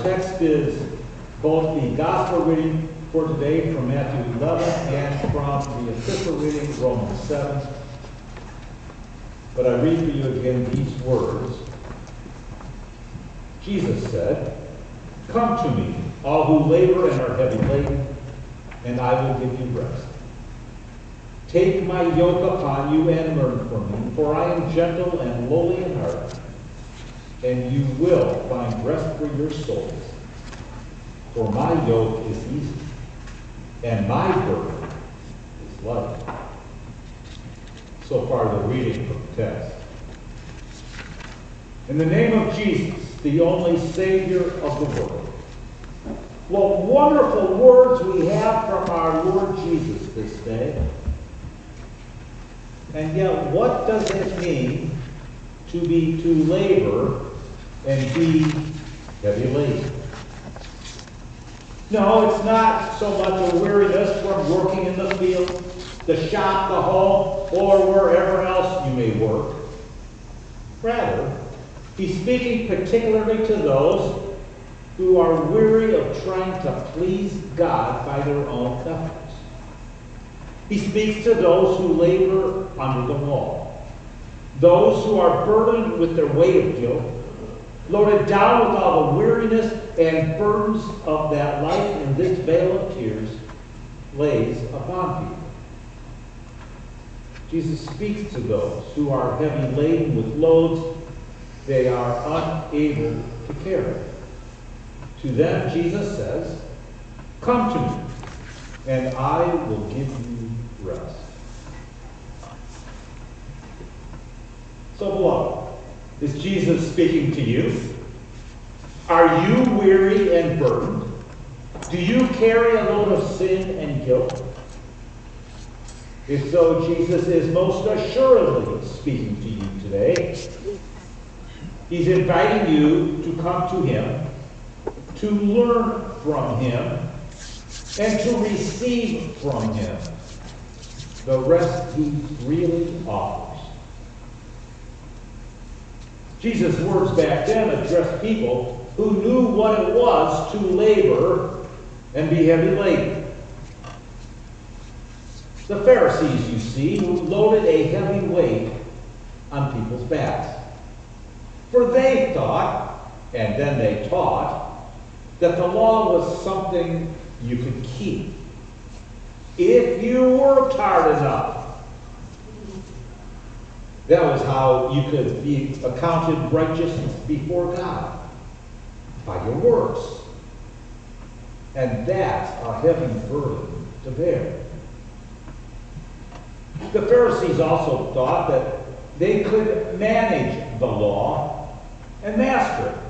text is both the gospel reading for today from Matthew 11 and from the epistle reading, Romans 7. But I read for you again these words. Jesus said, "Come to me, all who labor and are heavy laden, and I will give you rest. Take my yoke upon you and learn from me, for I am gentle and lowly in heart, and you will find rest for your souls. For my yoke is easy, and my burden is light." So far, the reading from the text. In the name of Jesus, the only Savior of the world. What wonderful words we have from our Lord Jesus this day. And yet, what does it mean to labor and be heavy laden? No, it's not so much a weariness from working in the field, the shop, the home, or wherever else you may work. Rather, he's speaking particularly to those who are weary of trying to please God by their own efforts. He speaks to those who labor under the law, those who are burdened with their weight of guilt, loaded down with all the weariness and burdens of that life, and this veil of tears lays upon people. Jesus speaks to those who are heavy laden with loads they are unable to carry. To them, Jesus says, "Come to me, and I will give you rest." So, beloved, is Jesus speaking to you? Are you weary and burdened? Do you carry a load of sin and guilt? If so, Jesus is most assuredly speaking to you today. He's inviting you to come to him, to learn from him, and to receive from him the rest he really offers. Jesus' words back then addressed people who knew what it was to labor and be heavy laden. The Pharisees, you see, who loaded a heavy weight on people's backs. For they thought, and then they taught, that the law was something you could keep if you worked hard enough. That was how you could be accounted righteous before God, by your works. And that's a heavy burden to bear. The Pharisees also thought that they could manage the law and master it.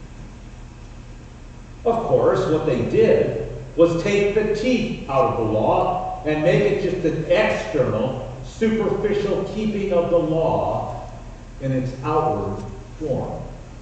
Of course, what they did was take the teeth out of the law and make it just an external, superficial keeping of the law in its outward form.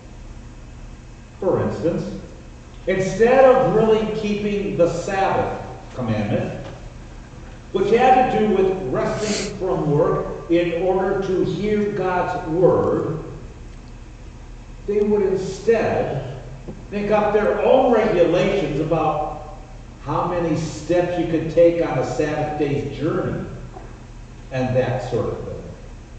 For instance, instead of really keeping the Sabbath commandment, which had to do with resting from work in order to hear God's word, they would instead make up their own regulations about how many steps you could take on a Sabbath day's journey and that sort of thing.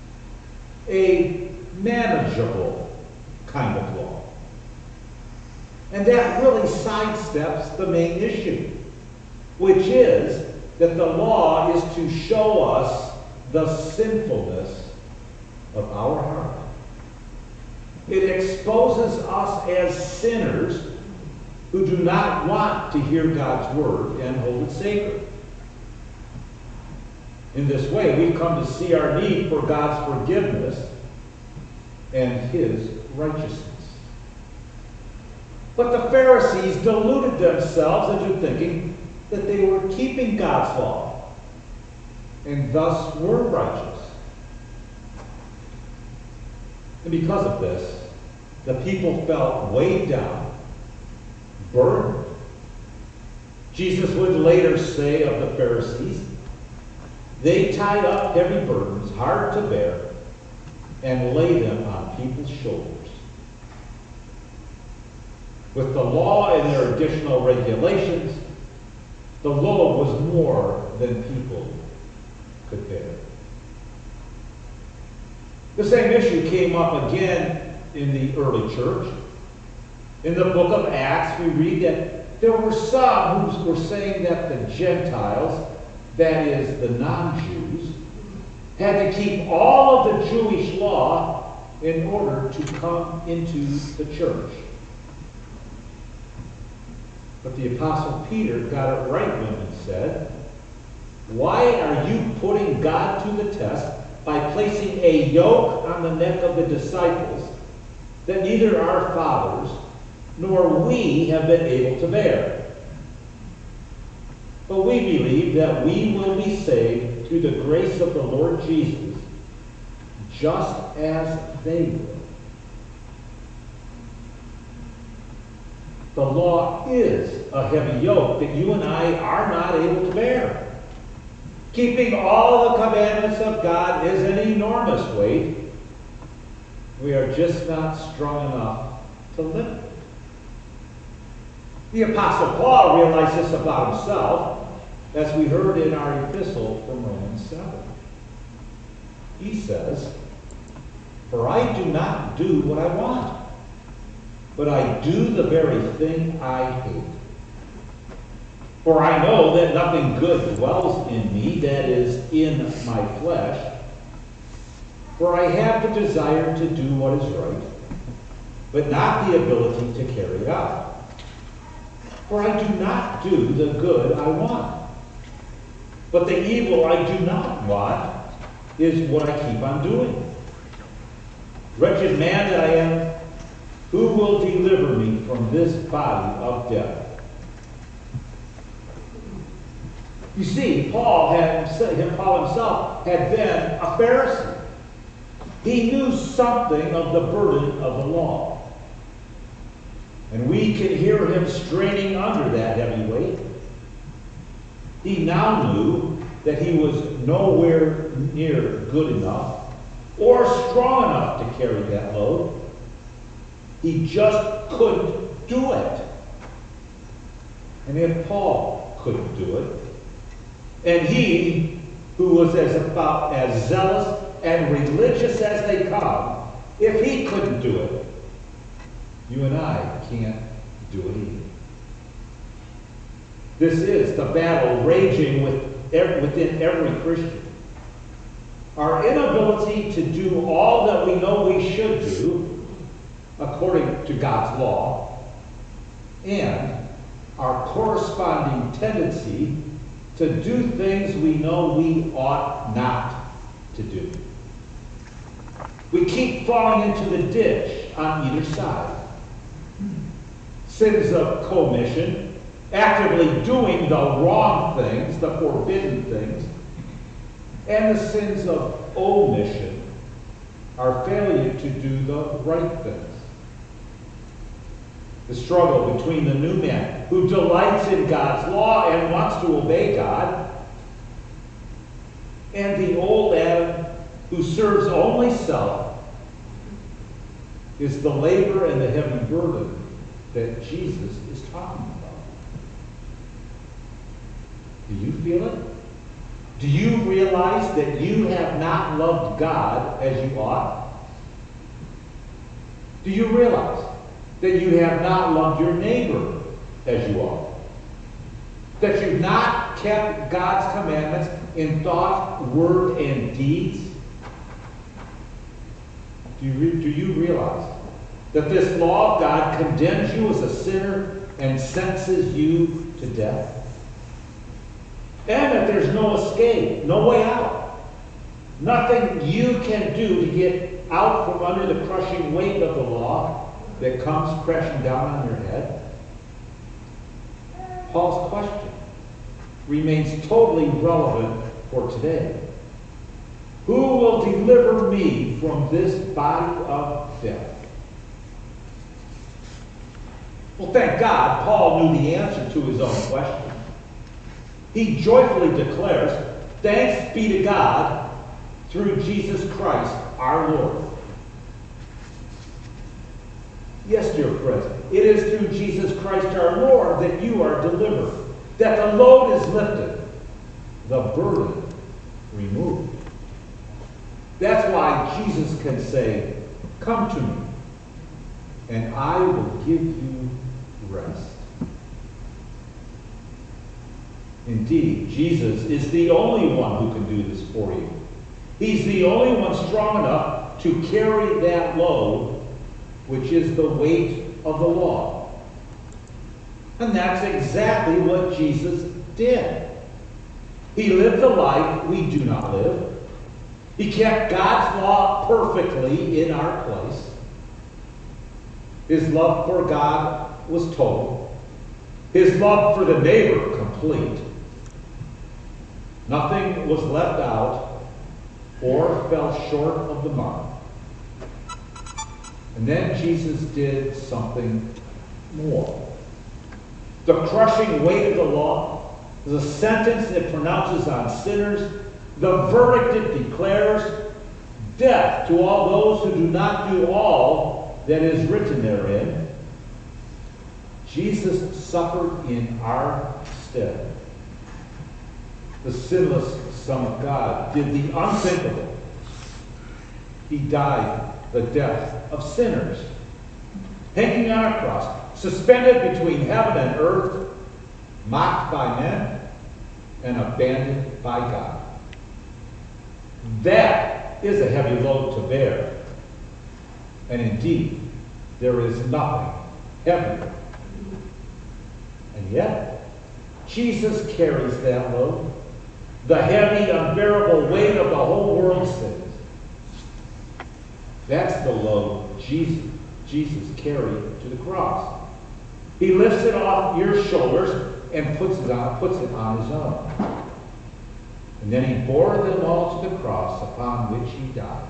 A manageable kind of law. And that really sidesteps the main issue, which is that the law is to show us the sinfulness of our heart. It exposes us as sinners who do not want to hear God's word and hold it sacred. In this way, we come to see our need for God's forgiveness and his righteousness. But the Pharisees deluded themselves into thinking that they were keeping God's law and thus were righteous. And because of this, the people felt weighed down, burdened. Jesus would later say of the Pharisees, they tied up heavy burdens, hard to bear, and laid them on people's shoulders. With the law and their additional regulations, the load was more than people could bear. The same issue came up again in the early church. In the book of Acts, we read that there were some who were saying that the Gentiles, that is, the non-Jews, had to keep all of the Jewish law in order to come into the church. But the Apostle Peter got it right when he said, "Why are you putting God to the test by placing a yoke on the neck of the disciples that neither our fathers nor we have been able to bear? But we believe that we will be saved through the grace of the Lord Jesus, just as they will." The law is a heavy yoke that you and I are not able to bear. Keeping all the commandments of God is an enormous weight. We are just not strong enough to lift it. The Apostle Paul realized this about himself, as we heard in our epistle from Romans 7. He says, "For I do not do what I want, but I do the very thing I hate. For I know that nothing good dwells in me, that is, in my flesh. For I have the desire to do what is right, but not the ability to carry it out. For I do not do the good I want, but the evil I do not want is what I keep on doing. Wretched man that I am, who will deliver me from this body of death?" You see, Paul himself had been a Pharisee. He knew something of the burden of the law. And we can hear him straining under that heavy weight. He now knew that he was nowhere near good enough or strong enough to carry that load. He just couldn't do it. And if Paul couldn't do it, and he, who was about as zealous and religious as they come, if he couldn't do it, you and I can't do it either. This is the battle raging within every Christian. Our inability to do all that we know we should do according to God's law, and our corresponding tendency to do things we know we ought not to do. We keep falling into the ditch on either side. Sins of commission, actively doing the wrong things, the forbidden things, and the sins of omission, our failure to do the right things. The struggle between the new man who delights in God's law and wants to obey God, and the old Adam who serves only self, is the labor and the heavy burden that Jesus is talking about. Do you feel it? Do you realize that you have not loved God as you ought? Do you realize that you have not loved your neighbor as you ought? That you've not kept God's commandments in thought, word, and deeds? Do you realize that this law of God condemns you as a sinner and sentences you to death? And that there's no escape, no way out. Nothing you can do to get out from under the crushing weight of the law that comes crashing down on your head? Paul's question remains totally relevant for today. Who will deliver me from this body of death? Well, thank God, Paul knew the answer to his own question. He joyfully declares, "Thanks be to God through Jesus Christ our Lord." Yes, dear friends, it is through Jesus Christ our Lord that you are delivered, that the load is lifted, the burden removed. That's why Jesus can say, "Come to me, and I will give you rest." Indeed, Jesus is the only one who can do this for you. He's the only one strong enough to carry that load, which is the weight of the law. And that's exactly what Jesus did. He lived the life we do not live. He kept God's law perfectly in our place. His love for God was total. His love for the neighbor complete. Nothing was left out or fell short of the mark. And then Jesus did something more. The crushing weight of the law, the sentence it pronounces on sinners, the verdict it declares, death to all those who do not do all that is written therein. Jesus suffered in our stead. The sinless Son of God did the unthinkable. He died the death of sinners, hanging on a cross, suspended between heaven and earth, mocked by men and abandoned by God. That is a heavy load to bear. And indeed, there is nothing heavier. And yet, Jesus carries that load, the heavy, unbearable weight of the whole world's sins. That's the load Jesus carried to the cross. He lifts it off your shoulders and puts it on his own. And then he bore them all to the cross upon which he died.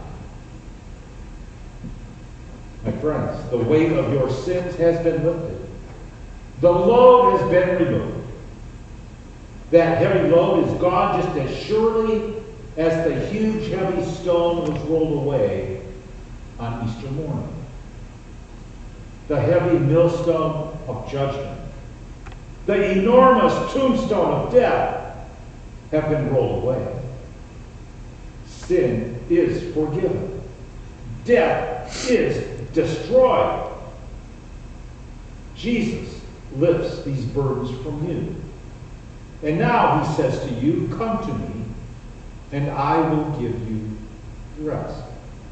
My friends, the weight of your sins has been lifted. The load has been removed. That heavy load is gone just as surely as the huge heavy stone was rolled away on Easter morning. The heavy millstone of judgment, the enormous tombstone of death have been rolled away. Sin is forgiven. Death is destroyed. Jesus lifts these burdens from you. And now he says to you, "Come to me, and I will give you rest."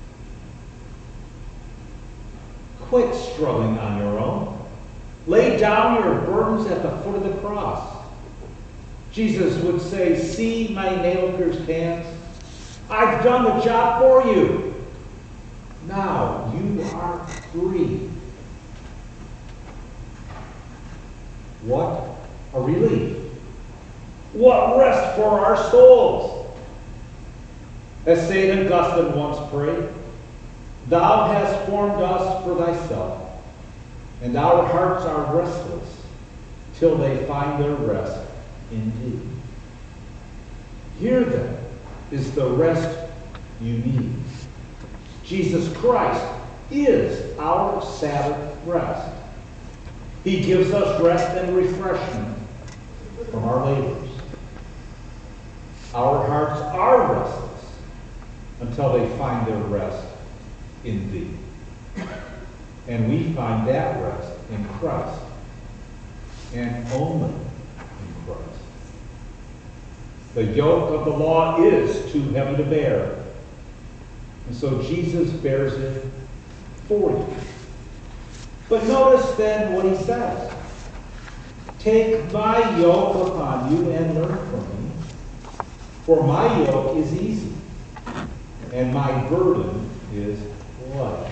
Quit struggling on your own. Lay down your burdens at the foot of the cross. Jesus would say, "See my nail-pierced hands? I've done the job for you. Now you are free." What a relief. What rest for our souls. As St. Augustine once prayed, "Thou hast formed us for thyself, and our hearts are restless till they find their rest in thee." Here then is the rest you need. Jesus Christ is our Sabbath rest. He gives us rest and refreshment from our labors. Our hearts are restless until they find their rest in thee. And we find that rest in Christ, and only in Christ. The yoke of the law is too heavy to bear, and so Jesus bears it for you. But notice then what he says. "Take my yoke upon you and learn from me, for my yoke is easy, and my burden is light."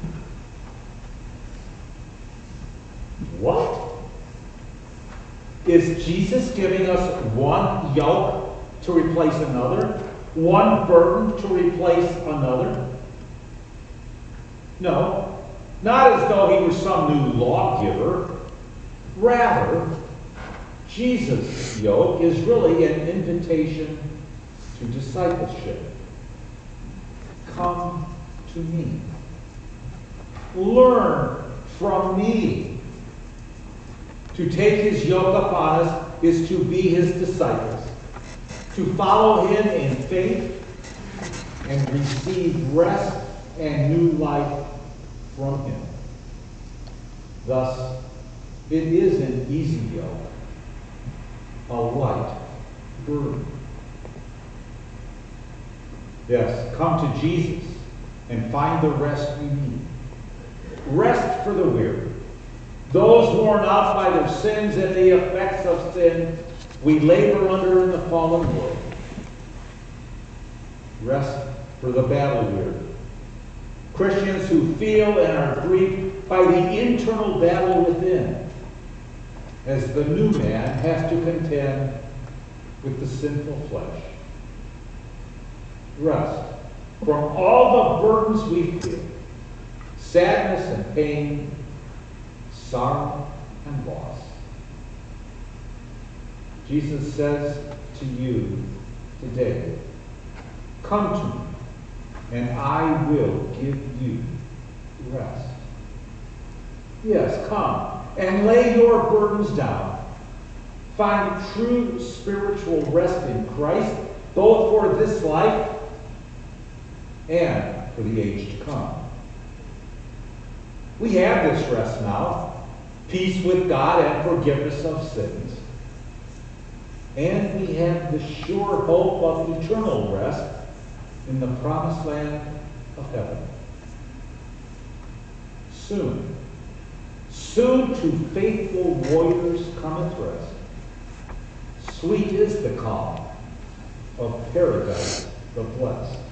What? Is Jesus giving us one yoke to replace another? One burden to replace another? No, not as though he was some new lawgiver. Rather, Jesus' yoke is really an invitation to discipleship. Come to me. Learn from me. To take his yoke upon us is to be his disciples, to follow him in faith and receive rest and new life from him. Thus, it is an easy yoke, a light burden. Yes, come to Jesus and find the rest you need. Rest for the weary. Those worn out by their sins and the effects of sin we labor under in the fallen world. Rest for the battle weary. Christians who feel and are grieved by the internal battle within, as the new man has to contend with the sinful flesh. Rest from all the burdens we feel, sadness and pain, sorrow and loss. Jesus says to you today, come to me, and I will give you rest. Yes, come and lay your burdens down. Find true spiritual rest in Christ, both for this life and for the age to come. We have this rest now, peace with God and forgiveness of sins. And we have the sure hope of eternal rest in the promised land of heaven. Soon, soon to faithful warriors cometh rest. Sweet is the calm of paradise the blessed.